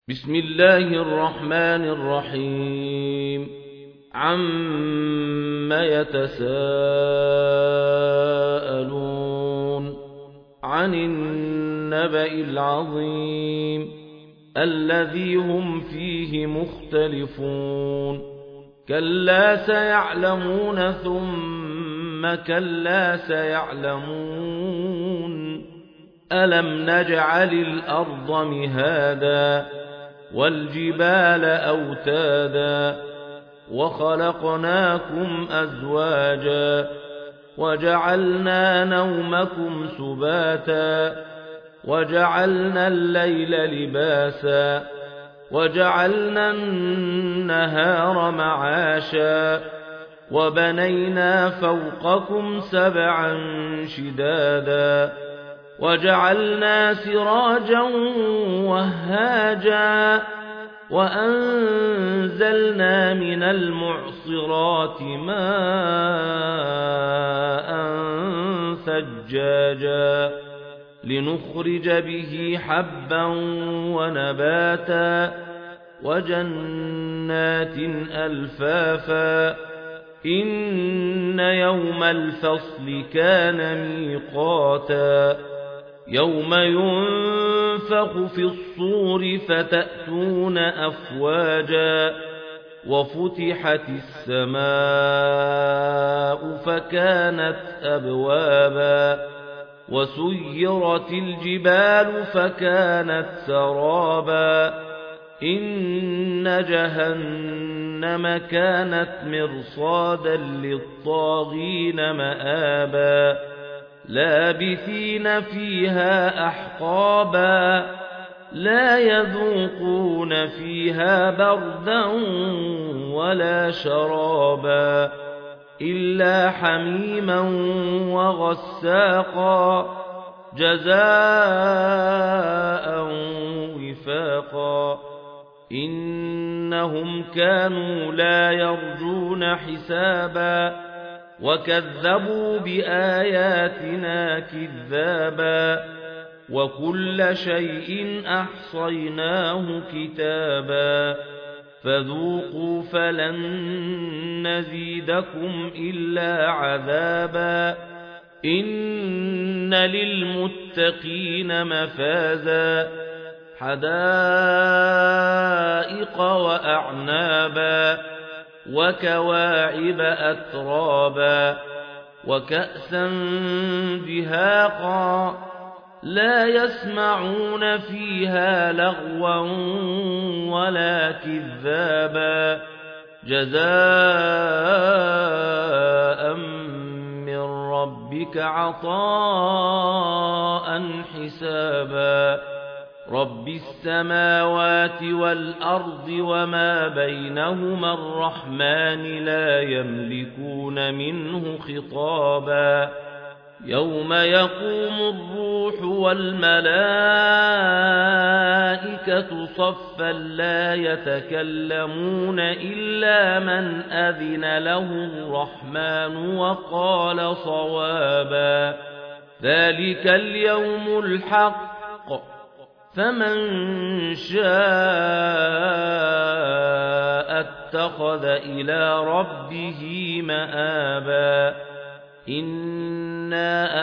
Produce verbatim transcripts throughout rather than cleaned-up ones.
بسم الله الرحمن الرحيم عم يتساءلون عن النبأ العظيم الذي هم فيه مختلفون كلا سيعلمون ثم كلا سيعلمون ألم نجعل الأرض مهادا والجبال أوتادا وخلقناكم أزواجا وجعلنا نومكم سباتا وجعلنا الليل لباسا وجعلنا النهار معاشا وبنينا فوقكم سبعا شدادا وجعلنا سراجا وهاجا وأنزلنا من المعصرات ماء ثجاجا لنخرج به حبا ونباتا وجنات ألفافا إن يوم الفصل كان ميقاتا يوم ينفخ في الصور فتأتون أفواجا وفتحت السماء فكانت أبوابا وسيرت الجبال فكانت سرابا إن جهنم كانت مرصادا للطاغين مآبا لابثين فيها أحقابا لا يذوقون فيها بردا ولا شرابا إلا حميما وغساقا جزاء وفاقا إنهم كانوا لا يرجون حسابا وكذبوا بآياتنا كذابا وكل شيء أحصيناه كتابا فذوقوا فلن نزيدكم إلا عذابا إن للمتقين مفازا حدائق وأعنابا وكواعب أترابا وكأسا دهاقا لا يسمعون فيها لغوا ولا كذابا جزاء من ربك عطاء حسابا رب السماوات والأرض وما بينهما الرحمن لا يملكون منه خطابا يوم يقوم الروح والملائكة صفا لا يتكلمون إلا من أذن له الرحمن وقال صوابا ذلك اليوم الحق فمن شاء اتخذ إلى ربه مآبا إنا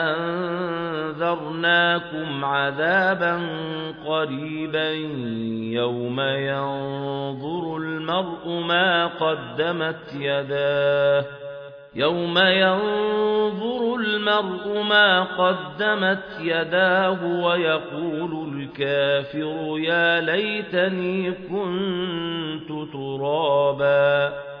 أنذرناكم عذابا قريبا يوم ينظر المرء ما قدمت يداه يوم ينظر المرء ما قدمت يداه ويقول الكافر يا ليتني كنت ترابا